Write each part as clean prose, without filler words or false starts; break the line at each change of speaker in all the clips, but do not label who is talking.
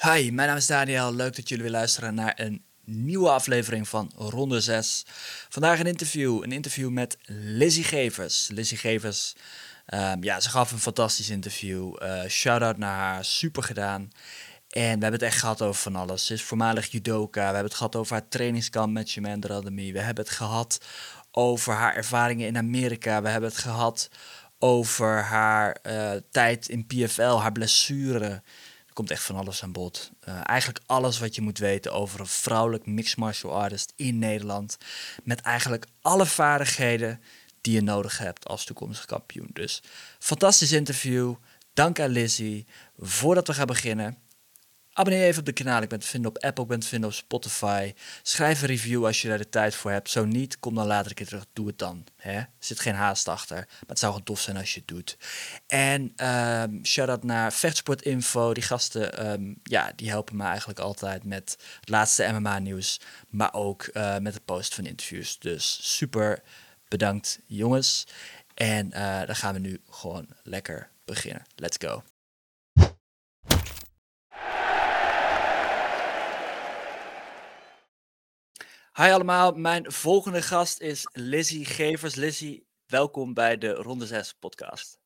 Hi, mijn naam is Daniel. Leuk dat jullie weer luisteren naar een nieuwe aflevering van Ronde 6. Vandaag een interview met Lizzie Gevers. Lizzie Gevers, ze gaf een fantastisch interview. Shout-out naar haar, super gedaan. En we hebben het echt gehad over van alles. Ze is voormalig judoka. We hebben het gehad over haar trainingskamp met Chimène Radamie. We hebben het gehad over haar ervaringen in Amerika. We hebben het gehad over haar tijd in PFL, haar blessure. Er komt echt van alles aan bod. Eigenlijk alles wat je moet weten over een vrouwelijk mixed martial artist in Nederland. Met eigenlijk alle vaardigheden die je nodig hebt als toekomstig kampioen. Dus fantastisch interview. Dank aan Lizzie. Voordat we gaan beginnen, abonneer even op de kanaal. Ik ben te vinden op Apple, ik ben te vinden op Spotify. Schrijf een review als je daar de tijd voor hebt. Zo niet, kom dan later een keer terug. Doe het dan. Hè? Er zit geen haast achter. Maar het zou gewoon tof zijn als je het doet. En shout-out naar Vechtsportinfo. Die gasten, die helpen me eigenlijk altijd met het laatste MMA-nieuws. Maar ook met het posten van interviews. Dus super bedankt, jongens. En dan gaan we nu gewoon lekker beginnen. Let's go. Hi allemaal, mijn volgende gast is Lizzie Gevers. Lizzie, welkom bij de Ronde 6 podcast.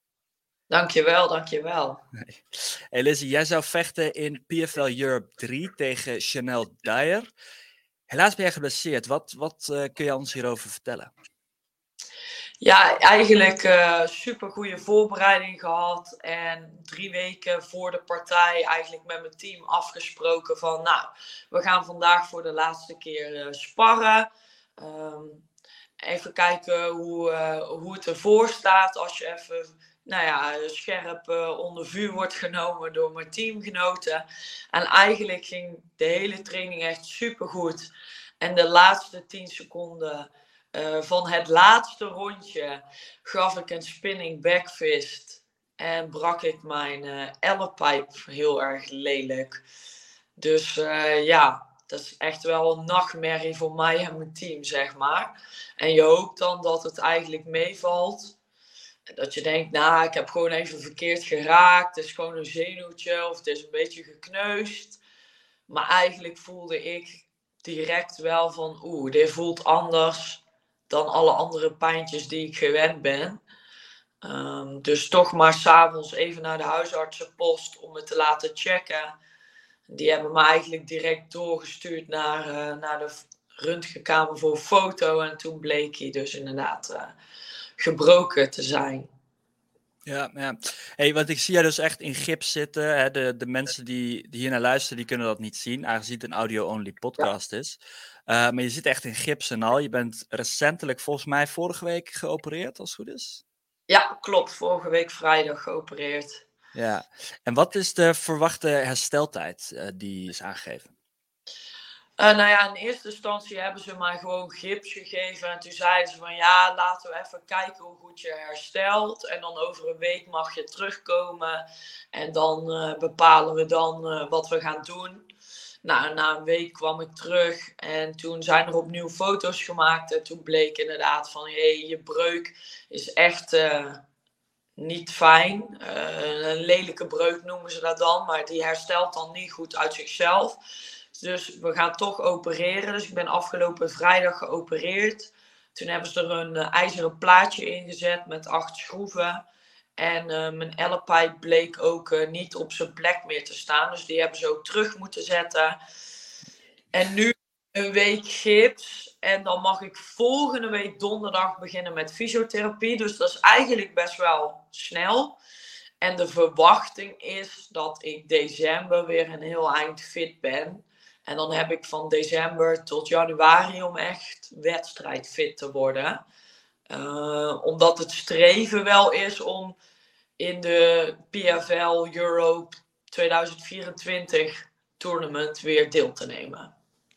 Dankjewel.
Hey Lizzie, jij zou vechten in PFL Europe 3 tegen Chanel Dyer. Helaas ben jij geblesseerd. Wat kun je ons hierover vertellen?
Ja, eigenlijk super goede voorbereiding gehad. En 3 weken voor de partij eigenlijk met mijn team afgesproken van... Nou, we gaan vandaag voor de laatste keer sparren. Even kijken hoe het ervoor staat als je even scherp onder vuur wordt genomen door mijn teamgenoten. En eigenlijk ging de hele training echt super goed. En de laatste 10 seconden van het laatste rondje gaf ik een spinning backfist. En brak ik mijn ellepijp heel erg lelijk. Dus dat is echt wel een nachtmerrie voor mij en mijn team, zeg maar. En je hoopt dan dat het eigenlijk meevalt. Dat je denkt, nou, ik heb gewoon even verkeerd geraakt. Het is gewoon een zenuwtje of het is een beetje gekneusd. Maar eigenlijk voelde ik direct wel van, dit voelt anders dan alle andere pijntjes die ik gewend ben. Dus toch maar 's avonds even naar de huisartsenpost om het te laten checken. Die hebben me eigenlijk direct doorgestuurd naar de röntgenkamer voor een foto. En toen bleek hij dus inderdaad gebroken te zijn.
Ja. Hey, want ik zie jij dus echt in gips zitten. Hè? De mensen die hier naar luisteren, die kunnen dat niet zien, aangezien het een audio-only podcast is. Maar je zit echt in gips en al. Je bent recentelijk, volgens mij vorige week geopereerd, als het goed is.
Ja, klopt. Vorige week vrijdag geopereerd.
Ja, en wat is de verwachte hersteltijd die is aangegeven?
In eerste instantie hebben ze mij gewoon gips gegeven. En toen zeiden ze van ja, laten we even kijken hoe goed je herstelt. En dan over een week mag je terugkomen. En dan bepalen we dan wat we gaan doen. Nou, na een week kwam ik terug. En toen zijn er opnieuw foto's gemaakt. En toen bleek inderdaad van je breuk is echt niet fijn. Een lelijke breuk noemen ze dat dan. Maar die herstelt dan niet goed uit zichzelf. Dus we gaan toch opereren. Dus ik ben afgelopen vrijdag geopereerd. Toen hebben ze er een ijzeren plaatje ingezet met 8 schroeven. En mijn ellepijp bleek ook niet op zijn plek meer te staan. Dus die hebben ze ook terug moeten zetten. En nu een week gips. En dan mag ik volgende week donderdag beginnen met fysiotherapie. Dus dat is eigenlijk best wel snel. En de verwachting is dat ik december weer een heel eind fit ben. En dan heb ik van december tot januari om echt wedstrijdfit te worden. Omdat het streven wel is om in de PFL Europe 2024 tournament weer deel te nemen.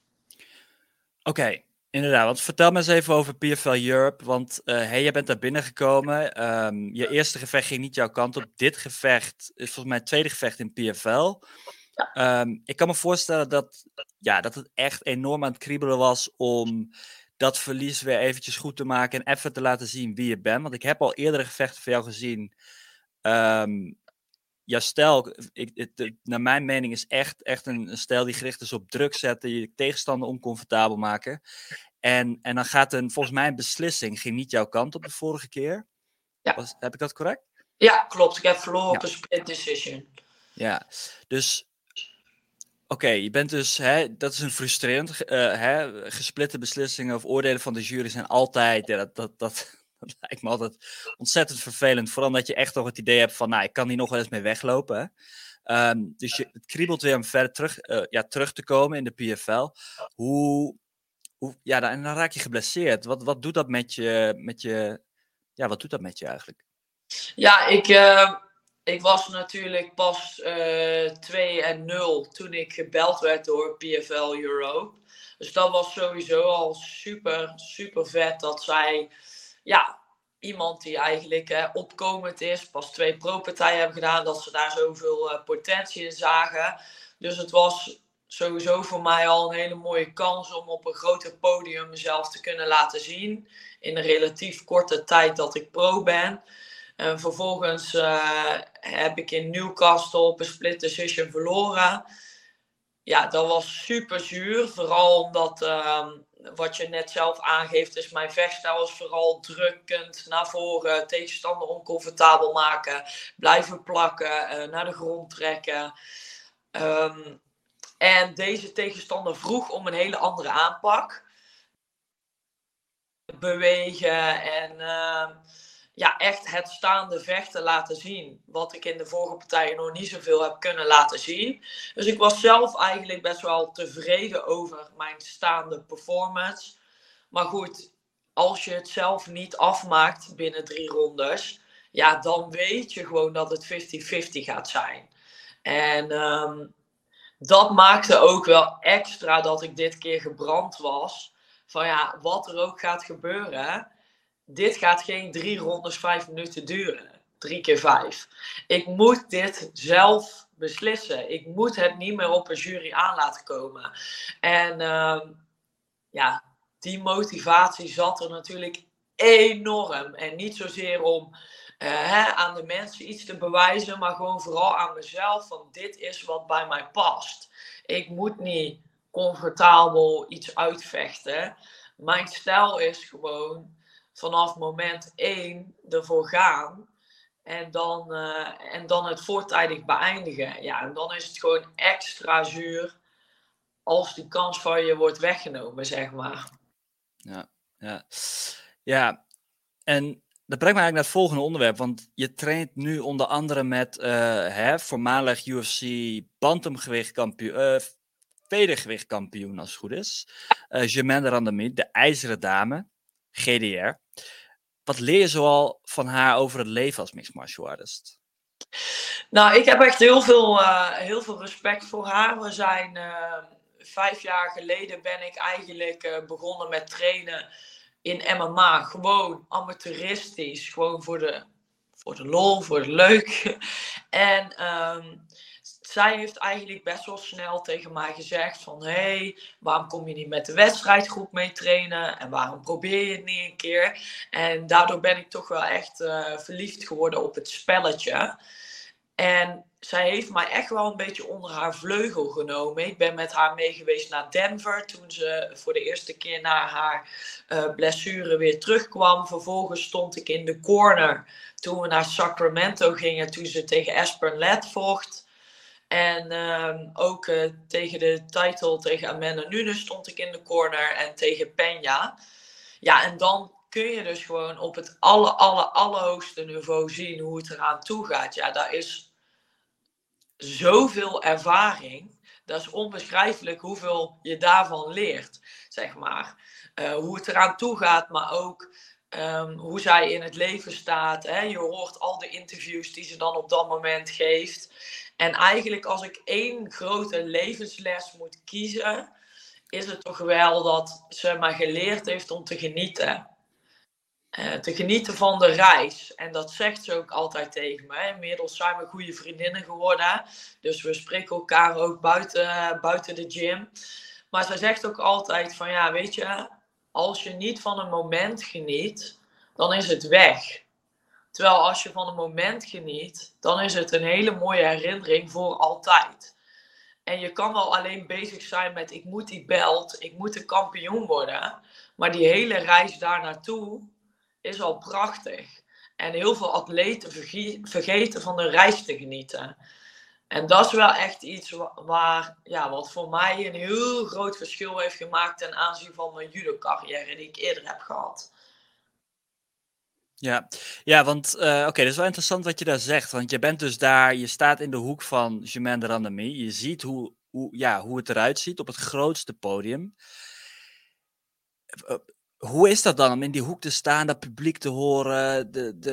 Oké, inderdaad. Want vertel me eens even over PFL Europe. Want jij bent daar binnengekomen. Je eerste gevecht ging niet jouw kant op. Dit gevecht is volgens mij het tweede gevecht in PFL. Ik kan me voorstellen dat het echt enorm aan het kriebelen was om dat verlies weer eventjes goed te maken en even te laten zien wie je bent. Want ik heb al eerdere gevechten van jou gezien jouw stijl, naar mijn mening, is echt een stijl die gericht is op druk zetten, je tegenstander oncomfortabel maken. En dan gaat volgens mij een beslissing, ging niet jouw kant op de vorige keer.
Ja.
Heb ik dat correct?
Ja, klopt. Ik heb verloren op een split decision.
Ja, dus oké, je bent dus, dat is een frustrerend, gesplitte beslissingen of oordelen van de jury zijn altijd, dat lijkt me altijd ontzettend vervelend. Vooral dat je echt nog het idee hebt van, nou, ik kan hier nog wel eens mee weglopen. Dus het kriebelt weer om verder terug te komen in de PFL. En dan raak je geblesseerd. Wat doet dat met je, wat doet dat met je eigenlijk?
Ja, ik was natuurlijk pas 2-0 toen ik gebeld werd door PFL Europe. Dus dat was sowieso al super, super vet dat zij, iemand die eigenlijk opkomend is, pas 2 pro-partijen hebben gedaan, dat ze daar zoveel potentie in zagen. Dus het was sowieso voor mij al een hele mooie kans om op een groter podium mezelf te kunnen laten zien. In een relatief korte tijd dat ik pro ben. En vervolgens heb ik in Newcastle op een split decision verloren. Ja, dat was super zuur. Vooral omdat, wat je net zelf aangeeft, is mijn vechtstijl is vooral drukkend naar voren, tegenstander oncomfortabel maken, blijven plakken, naar de grond trekken. En deze tegenstander vroeg om een hele andere aanpak. Bewegen en echt het staande vechten laten zien. Wat ik in de vorige partijen nog niet zoveel heb kunnen laten zien. Dus ik was zelf eigenlijk best wel tevreden over mijn staande performance. Maar goed, als je het zelf niet afmaakt binnen 3 rondes, ja, dan weet je gewoon dat het 50-50 gaat zijn. En dat maakte ook wel extra dat ik dit keer gebrand was. Van ja, wat er ook gaat gebeuren, dit gaat geen 3 rondes 5 minuten duren. 3 keer 5. Ik moet dit zelf beslissen. Ik moet het niet meer op een jury aan laten komen. En die motivatie zat er natuurlijk enorm. En niet zozeer om aan de mensen iets te bewijzen, maar gewoon vooral aan mezelf. Van dit is wat bij mij past. Ik moet niet comfortabel iets uitvechten. Mijn stijl is gewoon vanaf moment 1 ervoor gaan. En dan het voortijdig beëindigen. Ja, en dan is het gewoon extra zuur als die kans van je wordt weggenomen, zeg maar.
Ja, en dat brengt me eigenlijk naar het volgende onderwerp. Want je traint nu onder andere met voormalig UFC bantamgewichtkampioen, vedergewichtkampioen als het goed is. Germaine de Randamie, de IJzeren Dame, GDR. Wat leer je zoal van haar over het leven als mixed martial artist?
Nou, ik heb echt heel veel respect voor haar. We zijn 5 jaar geleden ben ik eigenlijk begonnen met trainen in MMA. Gewoon amateuristisch. Gewoon voor de lol, voor het leuk. En zij heeft eigenlijk best wel snel tegen mij gezegd van hey, waarom kom je niet met de wedstrijdgroep mee trainen? En waarom probeer je het niet een keer? En daardoor ben ik toch wel echt verliefd geworden op het spelletje. En zij heeft mij echt wel een beetje onder haar vleugel genomen. Ik ben met haar mee geweest naar Denver toen ze voor de eerste keer na haar blessure weer terugkwam. Vervolgens stond ik in de corner toen we naar Sacramento gingen toen ze tegen Aspen Ladd vocht. En ook tegen de title tegen Amanda Nunes stond ik in de corner en tegen Peña. Ja, en dan kun je dus gewoon op het allerhoogste niveau zien hoe het eraan toe gaat. Ja, daar is zoveel ervaring. Dat is onbeschrijfelijk hoeveel je daarvan leert, zeg maar. Hoe het eraan toe gaat, maar ook hoe zij in het leven staat. Hè? Je hoort al de interviews die ze dan op dat moment geeft. En eigenlijk als ik 1 grote levensles moet kiezen, is het toch wel dat ze mij geleerd heeft om te genieten. Te genieten van de reis. En dat zegt ze ook altijd tegen me. Inmiddels zijn we goede vriendinnen geworden. Dus we spreken elkaar ook buiten de gym. Maar zij zegt ook altijd van ja, weet je, als je niet van een moment geniet, dan is het weg. Terwijl als je van een moment geniet, dan is het een hele mooie herinnering voor altijd. En je kan wel alleen bezig zijn met ik moet die belt, ik moet de kampioen worden. Maar die hele reis daar naartoe is al prachtig. En heel veel atleten vergeten van de reis te genieten. En dat is wel echt iets wat voor mij een heel groot verschil heeft gemaakt ten aanzien van mijn judo-carrière die ik eerder heb gehad.
Ja, want oké, dat is wel interessant wat je daar zegt. Want je bent dus daar, je staat in de hoek van Germaine de Randamie. Je ziet hoe het eruit ziet op het grootste podium. Hoe is dat dan om in die hoek te staan, dat publiek te horen,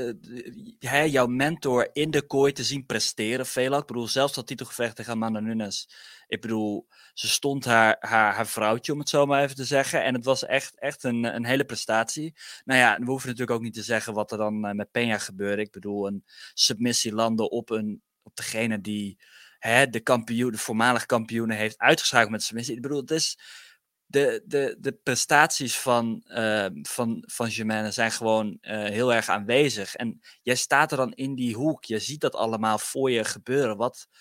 jouw mentor in de kooi te zien presteren? Veelal, ik bedoel, zelfs dat titelgevecht tegen Amanda Nunes. Ik bedoel, ze stond haar vrouwtje, om het zo maar even te zeggen. En het was echt een hele prestatie. Nou ja, we hoeven natuurlijk ook niet te zeggen wat er dan met Peña gebeurde. Ik bedoel, een submissie landen op degene die de voormalig kampioen heeft uitgeschakeld met submissie. Ik bedoel, het is... De prestaties van Germaine zijn gewoon heel erg aanwezig. En jij staat er dan in die hoek. Je ziet dat allemaal voor je gebeuren.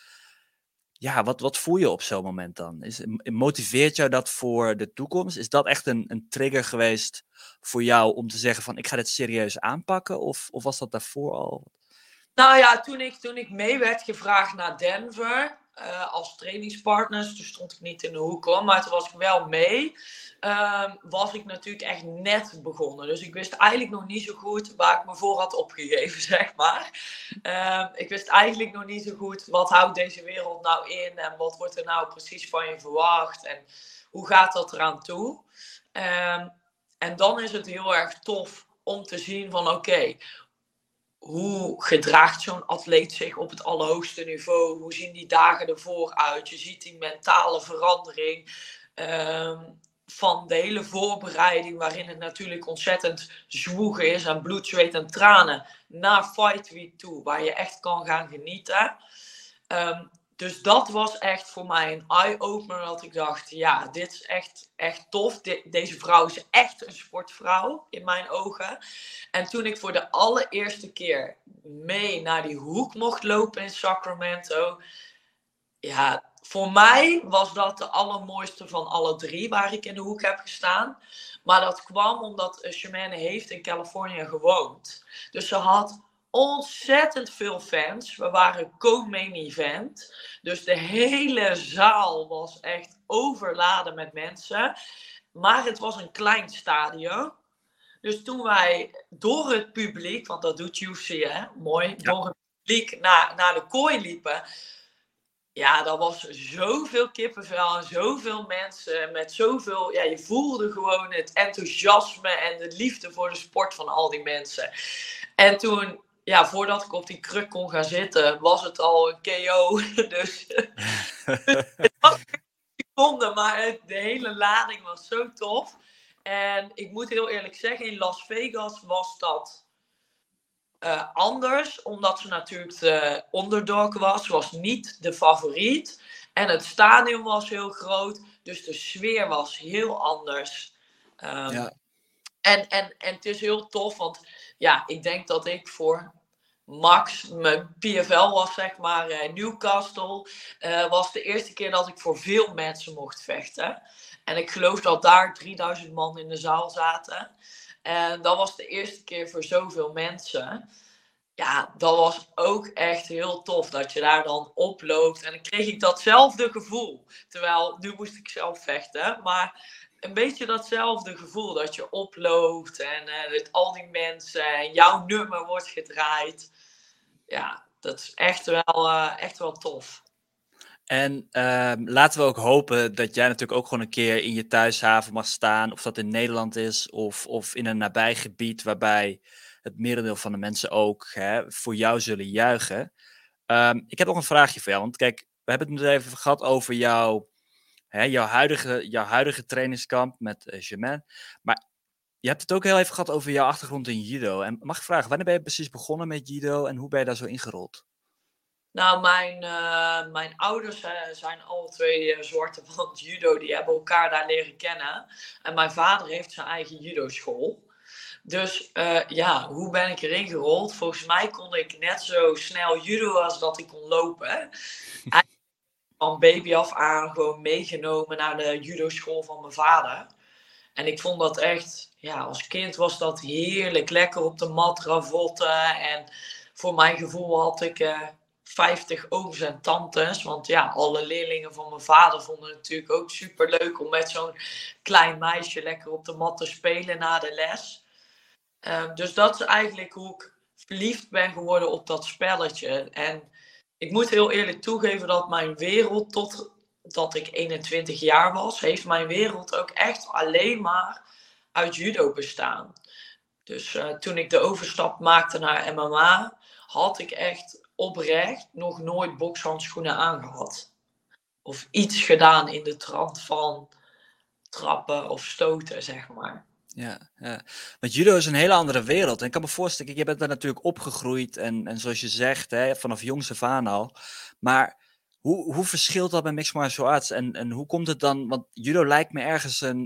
Wat voel je op zo'n moment dan? Motiveert jou dat voor de toekomst? Is dat echt een trigger geweest voor jou om te zeggen van ik ga dit serieus aanpakken? Of was dat daarvoor al?
Nou ja, toen ik mee werd gevraagd naar Denver als trainingspartner, toen stond ik niet in de hoek hoor, maar toen was ik wel mee. Was ik natuurlijk echt net begonnen. Dus ik wist eigenlijk nog niet zo goed waar ik me voor had opgegeven, zeg maar. Ik wist eigenlijk nog niet zo goed wat houdt deze wereld nou in en wat wordt er nou precies van je verwacht en hoe gaat dat eraan toe. En dan is het heel erg tof om te zien van oké, hoe gedraagt zo'n atleet zich op het allerhoogste niveau? Hoe zien die dagen ervoor uit? Je ziet die mentale verandering van de hele voorbereiding, waarin het natuurlijk ontzettend zwoegen is en bloed, zweet en tranen, naar Fight Week toe, waar je echt kan gaan genieten. Dus dat was echt voor mij een eye-opener, dat ik dacht, ja, dit is echt tof. Deze vrouw is echt een sportvrouw, in mijn ogen. En toen ik voor de allereerste keer mee naar die hoek mocht lopen in Sacramento, ja, voor mij was dat de allermooiste van alle drie waar ik in de hoek heb gestaan. Maar dat kwam omdat Germaine heeft in Californië gewoond. Dus ze had ontzettend veel fans. We waren co-main event. Dus de hele zaal was echt overladen met mensen. Maar het was een klein stadion. Dus toen wij door het publiek, want dat doet UFC hè, mooi, door het publiek naar de kooi liepen. Ja, dat was zoveel kippenvel en zoveel mensen met zoveel... Ja, je voelde gewoon het enthousiasme en de liefde voor de sport van al die mensen. En toen, ja, voordat ik op die kruk kon gaan zitten, was het al een KO. Dus het was een seconde, maar de hele lading was zo tof. En ik moet heel eerlijk zeggen, in Las Vegas was dat anders, omdat ze natuurlijk de underdog was niet de favoriet. En het stadion was heel groot, dus de sfeer was heel anders. En het is heel tof, want ja, ik denk dat ik voor Max, mijn PFL was zeg maar Newcastle, was de eerste keer dat ik voor veel mensen mocht vechten. En ik geloof dat daar 3000 man in de zaal zaten. En dat was de eerste keer voor zoveel mensen. Ja, dat was ook echt heel tof dat je daar dan oploopt. En dan kreeg ik datzelfde gevoel. Terwijl, nu moest ik zelf vechten. Maar een beetje datzelfde gevoel dat je oploopt. En al die mensen en jouw nummer wordt gedraaid. Ja, dat is echt wel tof.
En laten we ook hopen dat jij natuurlijk ook gewoon een keer in je thuishaven mag staan. Of dat in Nederland is of in een nabij gebied waarbij het merendeel van de mensen ook voor jou zullen juichen. Ik heb nog een vraagje voor jou. Want kijk, we hebben het nu even gehad over jouw huidige trainingskamp met Germaine. Maar je hebt het ook heel even gehad over jouw achtergrond in judo. En mag ik vragen, wanneer ben je precies begonnen met judo en hoe ben je daar zo ingerold?
Nou, mijn ouders zijn alle twee soorten van judo. Die hebben elkaar daar leren kennen. En mijn vader heeft zijn eigen judoschool. Dus ja, hoe ben ik erin gerold? Volgens mij kon ik net zo snel judo als dat ik kon lopen. Eigenlijk van baby af aan gewoon meegenomen naar de judoschool van mijn vader. En ik vond dat echt, ja, als kind was dat heerlijk. Lekker op de mat ravotten. En voor mijn gevoel had ik 50 ooms en tantes. Want ja, alle leerlingen van mijn vader vonden het natuurlijk ook super leuk om met zo'n klein meisje lekker op de mat te spelen na de les. Dus dat is eigenlijk hoe ik verliefd ben geworden op dat spelletje. En ik moet heel eerlijk toegeven dat mijn wereld, totdat ik 21 jaar was, heeft mijn wereld ook echt alleen maar uit judo bestaan. Dus toen ik de overstap maakte naar MMA, had ik echt oprecht nog nooit bokshandschoenen aangehad. Of iets gedaan in de trant van trappen of stoten, zeg maar.
Ja, ja. Want judo is een hele andere wereld. En ik kan me voorstellen, je bent daar natuurlijk opgegroeid en zoals je zegt, hè, vanaf jongs af aan al. Maar hoe verschilt dat met mixed martial arts? En hoe komt het dan? Want judo lijkt me ergens een...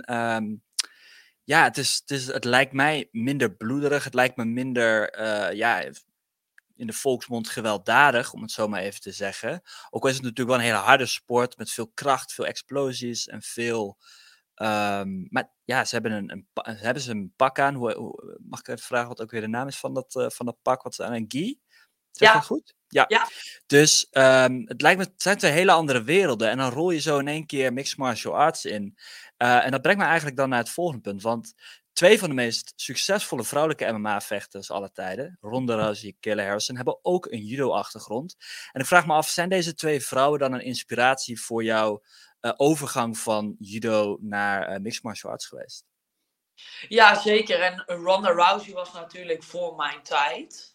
ja, het lijkt mij minder bloederig. Het lijkt me minder, ja, in de volksmond gewelddadig, om het zo maar even te zeggen. Ook al is het natuurlijk wel een hele harde sport met veel kracht, veel explosies en veel... maar ja, ze hebben ze een pak aan. Mag ik even vragen wat ook weer de naam is van dat pak? Wat is aan een gi? Zeg ik
Ja,
dat goed? Ja.
ja.
Dus het zijn twee hele andere werelden. En dan rol je zo in één keer mixed martial arts in. En dat brengt me eigenlijk dan naar het volgende punt. Want twee van de meest succesvolle vrouwelijke MMA-vechters aller tijden, Ronda Rousey en Kayla Harrison, hebben ook een judo-achtergrond. En ik vraag me af, zijn deze twee vrouwen dan een inspiratie voor jouw overgang van judo naar mixed martial arts geweest?
Ja, zeker. En Ronda Rousey was natuurlijk voor mijn tijd.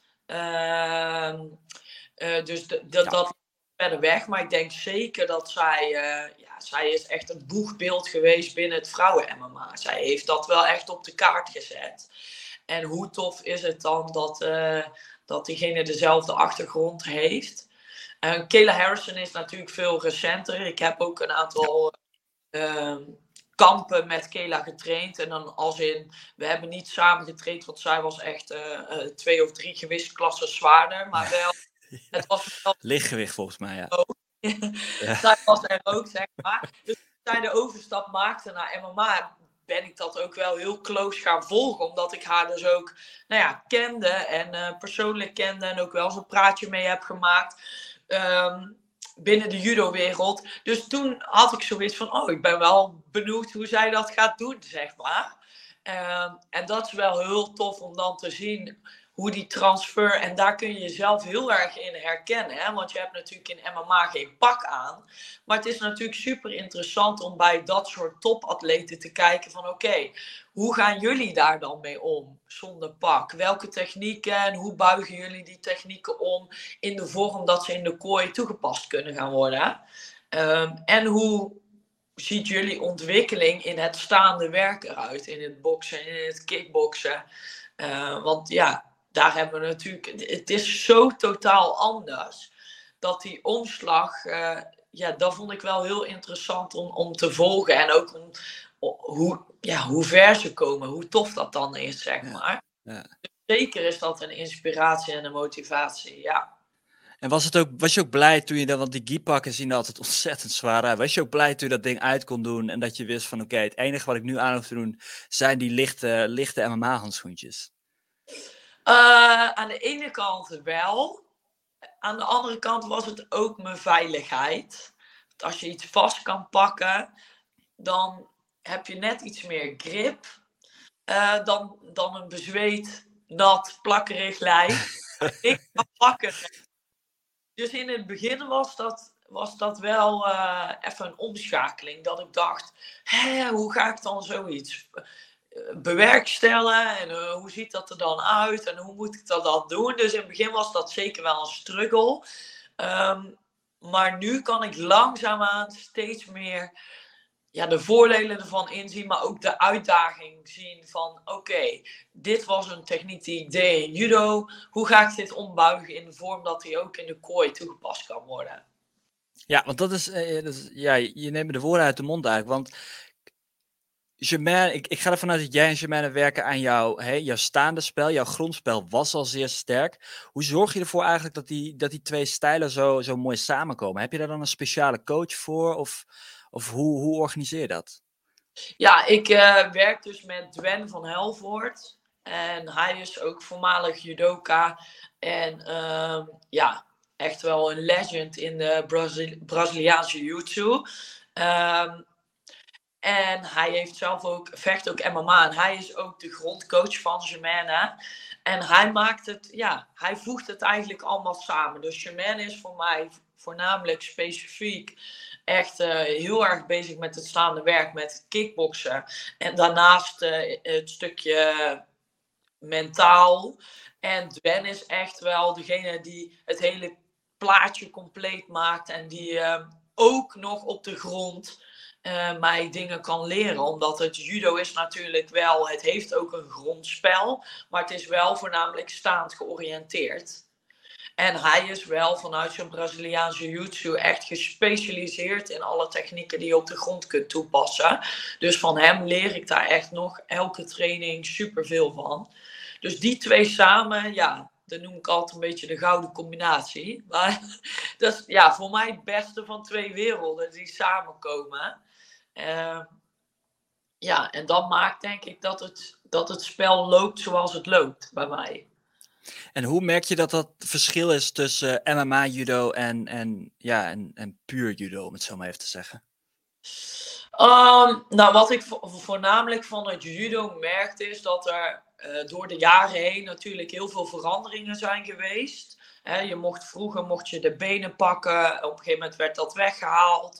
Dus dat verder weg. Maar ik denk zeker dat zij is echt een boegbeeld geweest binnen het vrouwen-MMA. Zij heeft dat wel echt op de kaart gezet. En hoe tof is het dan dat diegene dezelfde achtergrond heeft. Kayla Harrison is natuurlijk veel recenter. Ik heb ook een aantal kampen met Kayla getraind. En dan als in, we hebben niet samen getraind, want zij was echt 2 of 3 gewichtsklassen zwaarder. Maar wel, het was wel...
Lichtgewicht volgens mij, ja.
Zij was er ook, zeg maar. Dus toen zij de overstap maakte naar MMA, ben ik dat ook wel heel close gaan volgen. Omdat ik haar dus ook, nou ja, kende en persoonlijk kende. En ook wel eens een praatje mee heb gemaakt. Binnen de judo-wereld. Dus toen had ik zoiets van, oh, ik ben wel benieuwd hoe zij dat gaat doen, zeg maar. En dat is wel heel tof om dan te zien hoe die transfer, en daar kun je jezelf heel erg in herkennen. Hè? Want je hebt natuurlijk in MMA geen pak aan. Maar het is natuurlijk super interessant om bij dat soort topatleten te kijken van oké, hoe gaan jullie daar dan mee om zonder pak? Welke technieken en hoe buigen jullie die technieken om in de vorm dat ze in de kooi toegepast kunnen gaan worden? En hoe ziet jullie ontwikkeling in het staande werk eruit? In het boksen, in het kickboksen? Want ja, daar hebben we natuurlijk... Het is zo totaal anders. Dat die omslag... ja, dat vond ik wel heel interessant om te volgen. En ook hoe ver ze komen. Hoe tof dat dan is, zeg maar.
Ja.
Dus zeker is dat een inspiratie en een motivatie, ja.
En was je ook blij toen je dat, want die gi-pakken zien er altijd ontzettend zwaar uit. Was je ook blij toen je dat ding uit kon doen en dat je wist van oké, het enige wat ik nu aan hoef te doen zijn die lichte MMA-handschoentjes?
Aan de ene kant wel. Aan de andere kant was het ook mijn veiligheid. Want als je iets vast kan pakken, dan heb je net iets meer grip dan een bezweet, nat, plakkerig lijf. Ik kan pakken. Dus in het begin was dat wel even een omschakeling. Dat ik dacht, hoe ga ik dan zoiets bewerkstelligen? En hoe ziet dat er dan uit? En hoe moet ik dat dan doen? Dus in het begin was dat zeker wel een struggle. Maar nu kan ik langzaamaan steeds meer de voordelen ervan inzien, maar ook de uitdaging zien van oké, dit was een techniek die ik deed in judo. Hoe ga ik dit ombuigen in de vorm dat die ook in de kooi toegepast kan worden?
Ja, want dat is ja, je neemt me de woorden uit de mond eigenlijk. Want Germain, ik ga ervan uit dat jij en Germaine werken aan jouw staande spel. Jouw grondspel was al zeer sterk. Hoe zorg je ervoor eigenlijk dat die twee stijlen zo mooi samenkomen? Heb je daar dan een speciale coach voor? Of hoe organiseer je dat?
Ja, ik werk dus met Dwen van Helvoort. En hij is ook voormalig judoka. En ja, echt wel een legend in de Braziliaanse jiu-jitsu. Ehm, en hij heeft zelf ook, vecht ook MMA. En hij is ook de grondcoach van Germaine. En hij maakt het, ja, hij voegt het eigenlijk allemaal samen. Dus Germaine is voor mij voornamelijk specifiek echt heel erg bezig met het staande werk, met het kickboksen. En daarnaast het stukje mentaal. En Dwen is echt wel degene die het hele plaatje compleet maakt. En die ook nog op de grond mij dingen kan leren. Omdat het judo is natuurlijk wel, het heeft ook een grondspel. Maar het is wel voornamelijk staand georiënteerd. En hij is wel vanuit zijn Braziliaanse jiu-jitsu echt gespecialiseerd in alle technieken die je op de grond kunt toepassen. Dus van hem leer ik daar echt nog elke training superveel van. Dus die twee samen, ja, dat noem ik altijd een beetje de gouden combinatie. Maar dat is ja, voor mij het beste van twee werelden die samenkomen. Ja, en dat maakt denk ik dat het spel loopt zoals het loopt bij mij.
En hoe merk je dat verschil is tussen MMA-judo en puur judo, om het zo maar even te zeggen?
Nou, wat ik voornamelijk van het judo merkte is dat er door de jaren heen natuurlijk heel veel veranderingen zijn geweest. Vroeger mocht je de benen pakken, op een gegeven moment werd dat weggehaald.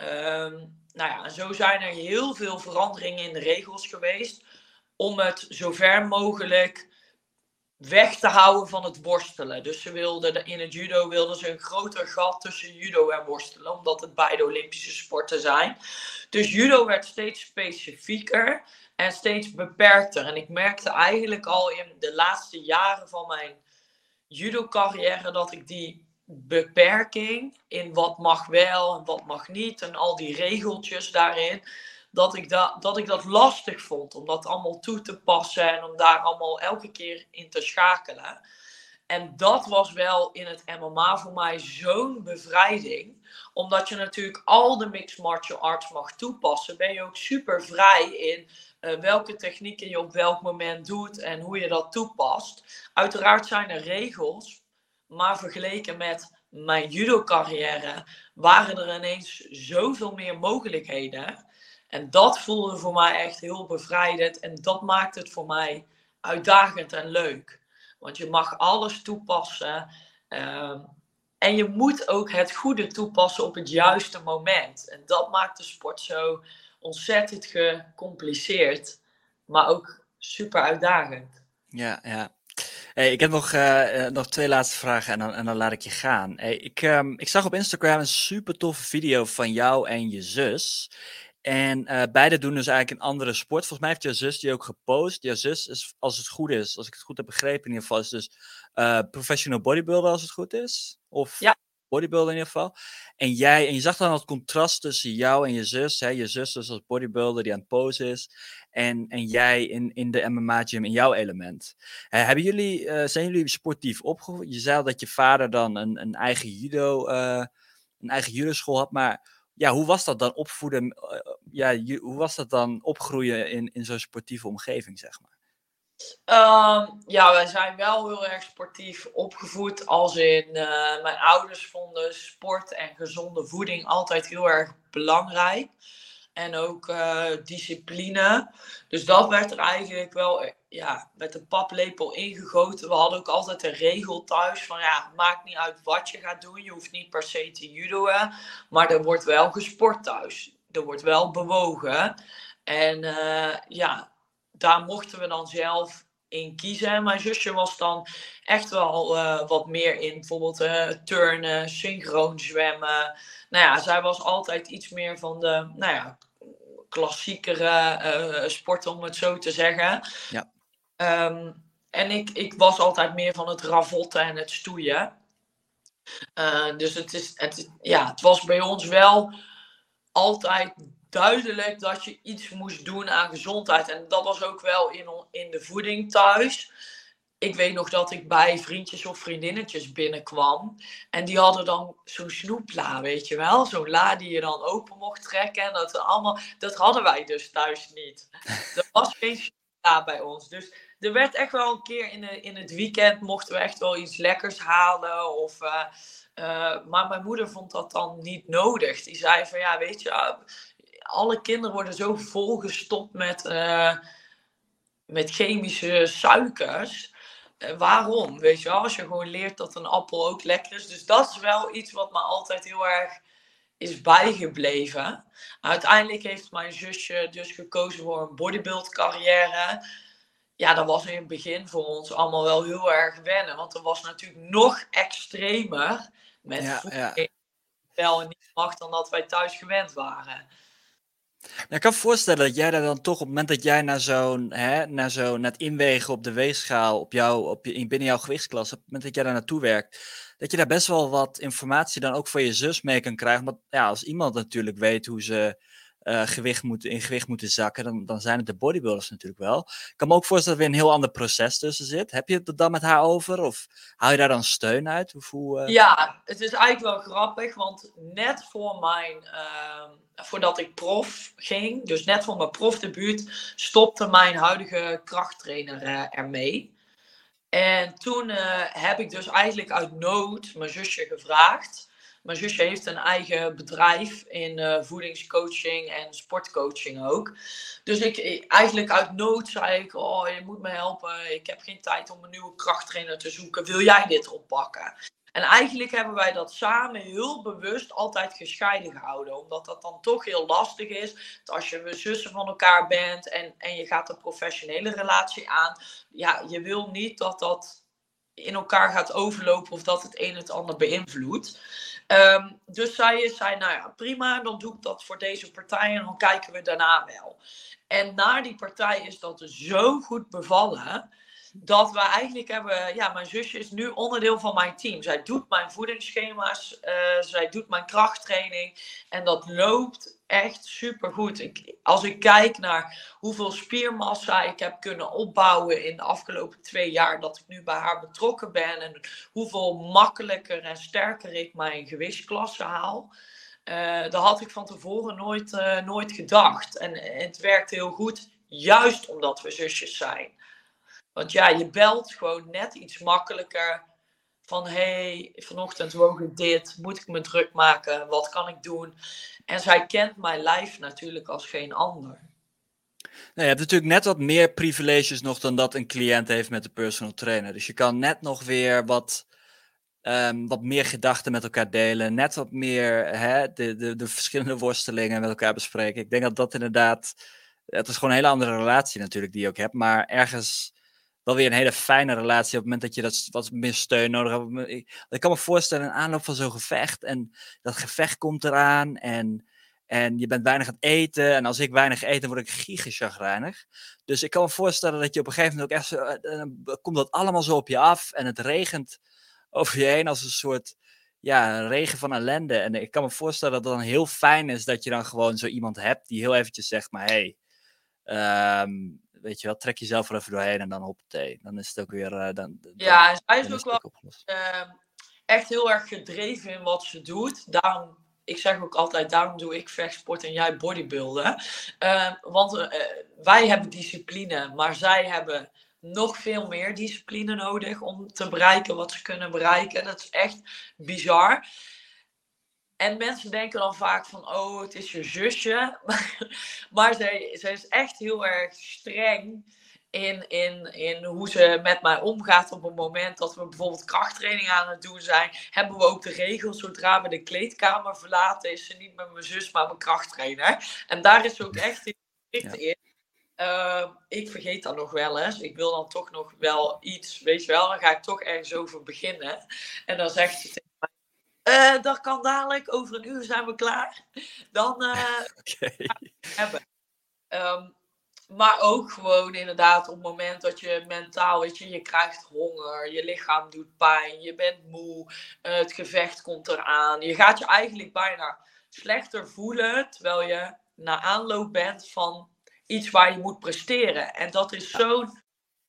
Nou ja, en zo zijn er heel veel veranderingen in de regels geweest om het zo ver mogelijk weg te houden van het worstelen. Dus in het judo wilden ze een groter gat tussen judo en worstelen, omdat het beide Olympische sporten zijn. Dus judo werd steeds specifieker en steeds beperkter. En ik merkte eigenlijk al in de laatste jaren van mijn judo-carrière dat ik die beperking in wat mag wel en wat mag niet en al die regeltjes daarin, dat ik dat lastig vond om dat allemaal toe te passen en om daar allemaal elke keer in te schakelen. En dat was wel in het MMA voor mij zo'n bevrijding. Omdat je natuurlijk al de mixed martial arts mag toepassen, ben je ook super vrij in welke technieken je op welk moment doet en hoe je dat toepast. Uiteraard zijn er regels, maar vergeleken met mijn judo-carrière waren er ineens zoveel meer mogelijkheden. En dat voelde voor mij echt heel bevrijdend. En dat maakt het voor mij uitdagend en leuk. Want je mag alles toepassen. En je moet ook het goede toepassen op het juiste moment. En dat maakt de sport zo ontzettend gecompliceerd. Maar ook super uitdagend.
Ja, ja. Hey, ik heb nog twee laatste vragen en dan laat ik je gaan. Hey, ik zag op Instagram een super toffe video van jou en je zus. En beide doen dus eigenlijk een andere sport. Volgens mij heeft jouw zus die ook gepost. Jouw zus is, als het goed is, als ik het goed heb begrepen in ieder geval, is dus professional bodybuilder als het goed is. Of
Ja.
bodybuilder in ieder geval. En je zag dan het contrast tussen jou en je zus. Hè? Je zus dus als bodybuilder die aan het posen is. En jij in de MMA-gym in jouw element. Zijn jullie sportief opgevoed? Je zei al dat je vader dan een eigen een eigen judoschool had. Maar ja, hoe was dat dan opvoeden? Hoe was dat dan opgroeien in zo'n sportieve omgeving, zeg maar?
Ja, wij zijn wel heel erg sportief opgevoed. Als in mijn ouders vonden sport en gezonde voeding altijd heel erg belangrijk. En ook discipline. Dus dat werd er eigenlijk wel met de paplepel ingegoten. We hadden ook altijd een regel thuis van het maakt niet uit wat je gaat doen. Je hoeft niet per se te judoën. Maar er wordt wel gesport thuis. Er wordt wel bewogen. En daar mochten we dan zelf in kiezen. Mijn zusje was dan echt wel wat meer in bijvoorbeeld turnen, synchroon zwemmen. Nou ja, zij was altijd iets meer van de klassiekere sporten, om het zo te zeggen.
Ja.
En ik was altijd meer van het ravotten en het stoeien. Dus het was bij ons wel altijd duidelijk dat je iets moest doen aan gezondheid. En dat was ook wel in de voeding thuis. Ik weet nog dat ik bij vriendjes of vriendinnetjes binnenkwam. En die hadden dan zo'n snoepla, weet je wel. Zo'n la die je dan open mocht trekken. En dat hadden wij dus thuis niet. Er was geen snoepla bij ons. Dus er werd echt wel een keer in het weekend mochten we echt wel iets lekkers halen. Maar mijn moeder vond dat dan niet nodig. Die zei van ja, weet je, alle kinderen worden zo volgestopt met chemische suikers. Waarom? Weet je wel, als je gewoon leert dat een appel ook lekker is. Dus dat is wel iets wat me altijd heel erg is bijgebleven. Uiteindelijk heeft mijn zusje dus gekozen voor een bodybuild carrière. Ja, dat was in het begin voor ons allemaal wel heel erg wennen. Want dat was natuurlijk nog extremer met voeding wel en niet mag dan dat wij thuis gewend waren.
Nou, ik kan me voorstellen dat jij daar dan toch op het moment dat jij naar het inwegen op de weegschaal binnen jouw gewichtsklasse, op het moment dat jij daar naartoe werkt, dat je daar best wel wat informatie dan ook voor je zus mee kan krijgen. Want ja, als iemand natuurlijk weet hoe ze in gewicht moeten zakken, dan zijn het de bodybuilders natuurlijk wel. Ik kan me ook voorstellen dat er weer een heel ander proces tussen zit. Heb je het er dan met haar over? Of haal je daar dan steun uit?
Ja, het is eigenlijk wel grappig, want net voordat ik prof ging, dus net voor mijn profdebuut, stopte mijn huidige krachttrainer ermee. En toen heb ik dus eigenlijk uit nood mijn zusje gevraagd. Mijn zusje heeft een eigen bedrijf in voedingscoaching en sportcoaching ook. Dus eigenlijk uit nood zei ik, oh, je moet me helpen. Ik heb geen tijd om een nieuwe krachttrainer te zoeken. Wil jij dit oppakken? En eigenlijk hebben wij dat samen heel bewust altijd gescheiden gehouden. Omdat dat dan toch heel lastig is. Als je zussen van elkaar bent en je gaat een professionele relatie aan. Ja, je wil niet dat dat in elkaar gaat overlopen of dat het een het ander beïnvloedt. Dus zij zei, nou ja, prima, dan doe ik dat voor deze partij en dan kijken we daarna wel. En na die partij is dat zo goed bevallen, dat we eigenlijk hebben, ja, mijn zusje is nu onderdeel van mijn team. Zij doet mijn voedingsschema's, zij doet mijn krachttraining en dat loopt echt supergoed. Als ik kijk naar hoeveel spiermassa ik heb kunnen opbouwen in de afgelopen 2 jaar dat ik nu bij haar betrokken ben en hoeveel makkelijker en sterker ik mijn gewichtsklasse haal. Dat had ik van tevoren nooit gedacht. En het werkt heel goed, juist omdat we zusjes zijn. Want ja, je belt gewoon net iets makkelijker. Van hey, vanochtend woog ik dit. Moet ik me druk maken? Wat kan ik doen? En zij kent mijn lijf natuurlijk als geen ander.
Nou, je hebt natuurlijk net wat meer privileges nog dan dat een cliënt heeft met de personal trainer. Dus je kan net nog weer wat meer gedachten met elkaar delen. Net wat meer de verschillende worstelingen met elkaar bespreken. Ik denk dat dat inderdaad... Het is gewoon een hele andere relatie natuurlijk die je ook hebt. Maar ergens wel weer een hele fijne relatie op het moment dat je wat meer steun nodig hebt. Ik kan me voorstellen, een aanloop van zo'n gevecht. En dat gevecht komt eraan. En je bent weinig aan het eten. En als ik weinig eet, dan word ik giga-chagrijnig. Dus ik kan me voorstellen dat je op een gegeven moment ook echt... komt dat allemaal zo op je af. En het regent over je heen als een soort regen van ellende. En ik kan me voorstellen dat het dan heel fijn is dat je dan gewoon zo iemand hebt die heel eventjes zegt, maar hey, weet je wel, trek jezelf er even doorheen en dan hoppatee. Dan is het ook weer...
ja, en zij is ook wel echt heel erg gedreven in wat ze doet. Ik zeg ook altijd, daarom doe ik vechtsport en jij bodybuilden. Want wij hebben discipline, maar zij hebben nog veel meer discipline nodig om te bereiken wat ze kunnen bereiken. Dat is echt bizar. En mensen denken dan vaak van, oh, het is je zusje. Maar zij is echt heel erg streng in hoe ze met mij omgaat. Op het moment dat we bijvoorbeeld krachttraining aan het doen zijn, hebben we ook de regel, zodra we de kleedkamer verlaten, is ze niet met mijn zus, maar mijn krachttrainer. En daar is ze ook echt heel strikt in. Ik vergeet dat nog wel eens. Ik wil dan toch nog wel iets, weet je wel, dan ga ik toch ergens over beginnen. En dan zegt ze tegen mij, dat kan dadelijk, over een uur zijn we klaar. Dan hebben. Maar ook gewoon inderdaad op het moment dat je mentaal, weet je krijgt honger, je lichaam doet pijn, je bent moe, het gevecht komt eraan. Je gaat je eigenlijk bijna slechter voelen, terwijl je naar aanloop bent van iets waar je moet presteren. En dat is zo'n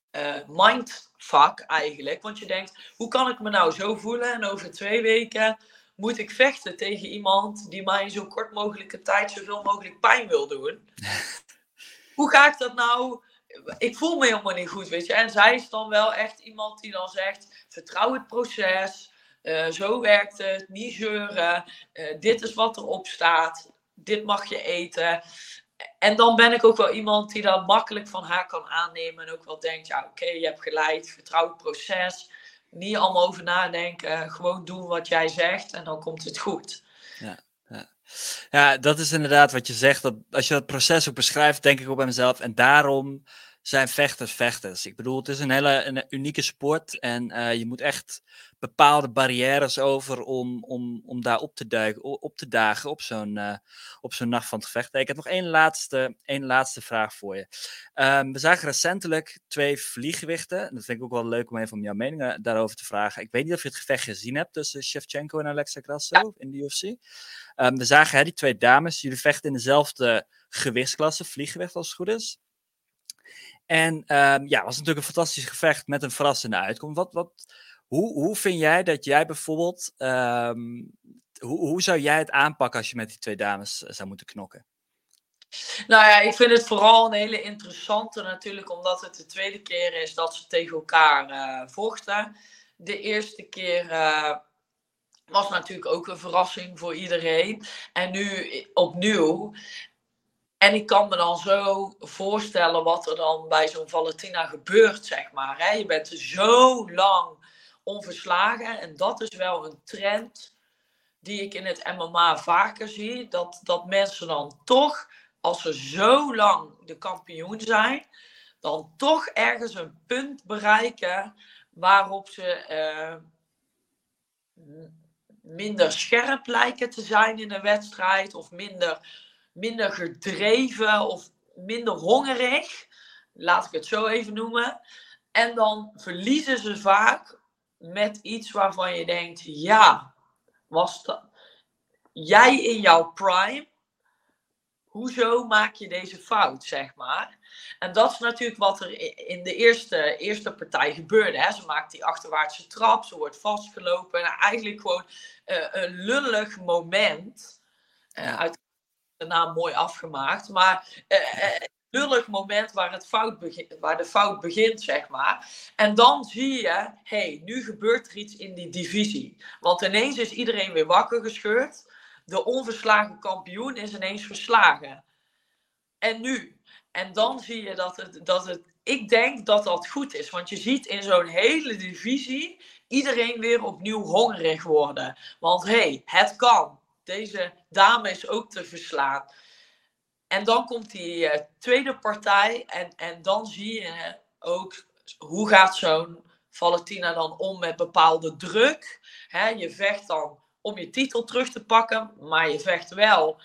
mindfuck eigenlijk. Want je denkt, hoe kan ik me nou zo voelen en over 2 weken moet ik vechten tegen iemand die mij in zo kort mogelijke tijd zoveel mogelijk pijn wil doen. Hoe ga ik dat nou? Ik voel me helemaal niet goed, weet je. En zij is dan wel echt iemand die dan zegt, vertrouw het proces. Zo werkt het, niet zeuren. Dit is wat erop staat. Dit mag je eten. En dan ben ik ook wel iemand die dat makkelijk van haar kan aannemen. En ook wel denkt, ja oké, je hebt gelijk. Vertrouw het proces. Niet allemaal over nadenken. Gewoon doen wat jij zegt en dan komt het goed.
Ja, ja. Ja, dat is inderdaad wat je zegt. Dat als je dat proces ook beschrijft, denk ik ook bij mezelf. En daarom zijn vechters vechters. Ik bedoel, het is een unieke sport. En je moet echt bepaalde barrières over om daar op te dagen op zo'n nacht van het gevecht. Ik heb nog één laatste vraag voor je. We zagen recentelijk 2 vlieggewichten. En dat vind ik ook wel leuk om even om jouw mening daarover te vragen. Ik weet niet of je het gevecht gezien hebt tussen Shevchenko en Alexa Grasso in de UFC. We zagen die 2 dames, jullie vechten in dezelfde gewichtsklasse, vlieggewicht als het goed is. En was natuurlijk een fantastisch gevecht met een verrassende uitkomst. Hoe vind jij dat jij bijvoorbeeld, hoe zou jij het aanpakken als je met die 2 dames zou moeten knokken?
Nou ja, ik vind het vooral een hele interessante natuurlijk, omdat het de tweede keer is dat ze tegen elkaar vochten. De eerste keer was natuurlijk ook een verrassing voor iedereen. En nu opnieuw. En ik kan me dan zo voorstellen wat er dan bij zo'n Valentina gebeurt, zeg maar. Hè? Je bent zo lang onverslagen. En dat is wel een trend die ik in het MMA vaker zie. Dat mensen dan toch, als ze zo lang de kampioen zijn, dan toch ergens een punt bereiken waarop ze minder scherp lijken te zijn in een wedstrijd. Of minder gedreven of minder hongerig. Laat ik het zo even noemen. En dan verliezen ze vaak met iets waarvan je denkt, ja, was dat jij in jouw prime? Hoezo maak je deze fout, zeg maar? En dat is natuurlijk wat er in de eerste partij gebeurde. Hè? Ze maakt die achterwaartse trap, ze wordt vastgelopen. En eigenlijk gewoon een lullig moment. Uit de naam mooi afgemaakt. Maar een lullig moment waar de fout begint, zeg maar. En dan zie je, hey, nu gebeurt er iets in die divisie. Want ineens is iedereen weer wakker gescheurd. De onverslagen kampioen is ineens verslagen. En nu? En dan zie je dat het ik denk dat dat goed is. Want je ziet in zo'n hele divisie iedereen weer opnieuw hongerig worden. Want hey, het kan. Deze dame is ook te verslaan. En dan komt die tweede partij. En dan zie je ook hoe gaat zo'n Valentina dan om met bepaalde druk. Hè, je vecht dan om je titel terug te pakken. Maar je vecht wel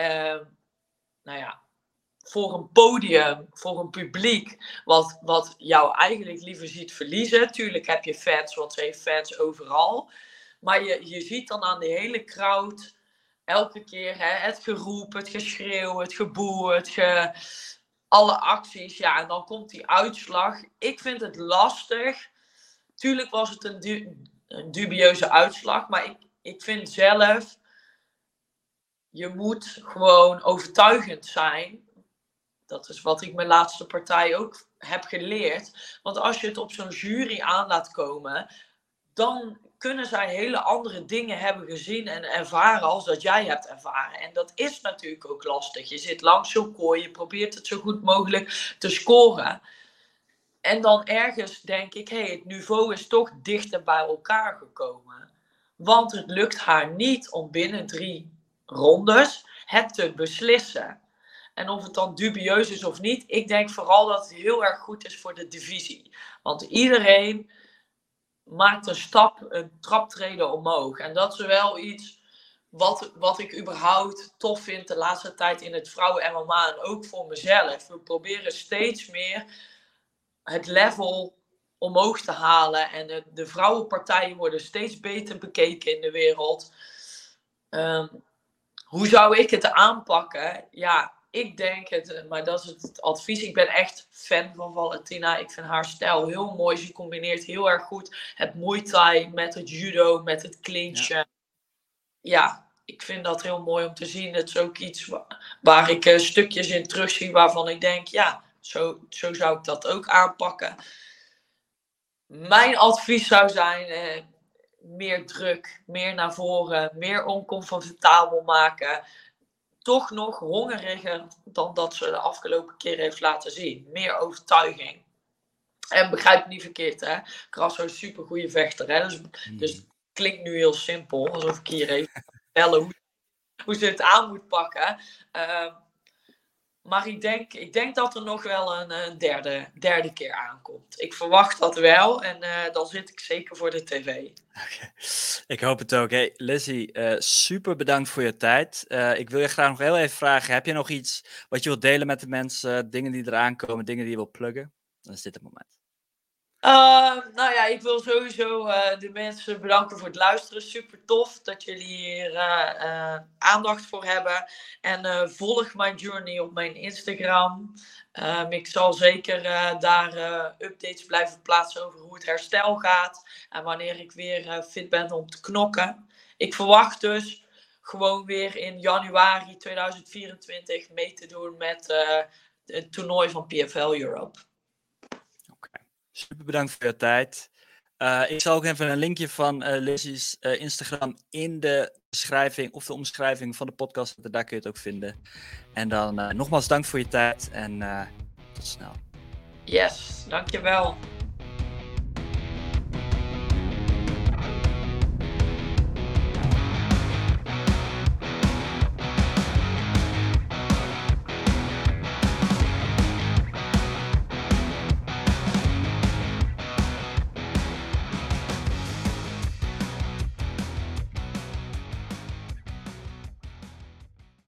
voor een podium, voor een publiek, wat jou eigenlijk liever ziet verliezen. Tuurlijk heb je fans, want ze heeft fans overal. Maar je ziet dan aan de hele crowd elke keer het geroep, het geschreeuw, het geboe, alle acties. Ja, en dan komt die uitslag. Ik vind het lastig. Tuurlijk was het een dubieuze uitslag, maar ik vind zelf, je moet gewoon overtuigend zijn. Dat is wat ik mijn laatste partij ook heb geleerd. Want als je het op zo'n jury aan laat komen, dan kunnen zij hele andere dingen hebben gezien en ervaren als dat jij hebt ervaren. En dat is natuurlijk ook lastig. Je zit langs zo'n kooi, je probeert het zo goed mogelijk te scoren. En dan ergens denk ik, het niveau is toch dichter bij elkaar gekomen. Want het lukt haar niet om binnen 3 rondes het te beslissen. En of het dan dubieus is of niet, ik denk vooral dat het heel erg goed is voor de divisie. Want iedereen maakt een traptreden omhoog. En dat is wel iets wat ik überhaupt tof vind de laatste tijd in het vrouwen-MMA en ook voor mezelf. We proberen steeds meer het level omhoog te halen. En de vrouwenpartijen worden steeds beter bekeken in de wereld. Hoe zou ik het aanpakken? Ja, ik denk het, maar dat is het advies. Ik ben echt fan van Valentina. Ik vind haar stijl heel mooi. Ze combineert heel erg goed het Muay Thai met het judo, met het clinchen. Ja, ik vind dat heel mooi om te zien. Het is ook iets waar ik stukjes in terugzie waarvan ik denk, ja, zo zou ik dat ook aanpakken. Mijn advies zou zijn, meer druk, meer naar voren, meer oncomfortabel maken. Toch nog hongeriger dan dat ze de afgelopen keer heeft laten zien. Meer overtuiging. En begrijp me niet verkeerd, hè. Grasso is een super goede vechter, hè. Dus het klinkt nu heel simpel, alsof ik hier even vertellen hoe ze het aan moet pakken. Maar ik denk dat er nog wel een derde keer aankomt. Ik verwacht dat wel en dan zit ik zeker voor de tv.
Okay. Ik hoop het ook. Hey, Lizzie, super bedankt voor je tijd. Ik wil je graag nog heel even vragen, heb je nog iets wat je wilt delen met de mensen? Dingen die eraan komen, dingen die je wilt pluggen? Dan is dit het moment.
Nou ja, ik wil sowieso de mensen bedanken voor het luisteren. Super tof dat jullie hier aandacht voor hebben. En volg mijn journey op mijn Instagram. Ik zal zeker daar updates blijven plaatsen over hoe het herstel gaat. En wanneer ik weer fit ben om te knokken. Ik verwacht dus gewoon weer in januari 2024 mee te doen met het toernooi van PFL Europe.
Super bedankt voor je tijd. Ik zal ook even een linkje van Lizzie's Instagram in de beschrijving of de omschrijving van de podcast zetten. Daar kun je het ook vinden. En dan nogmaals dank voor je tijd en tot snel.
Yes, dankjewel.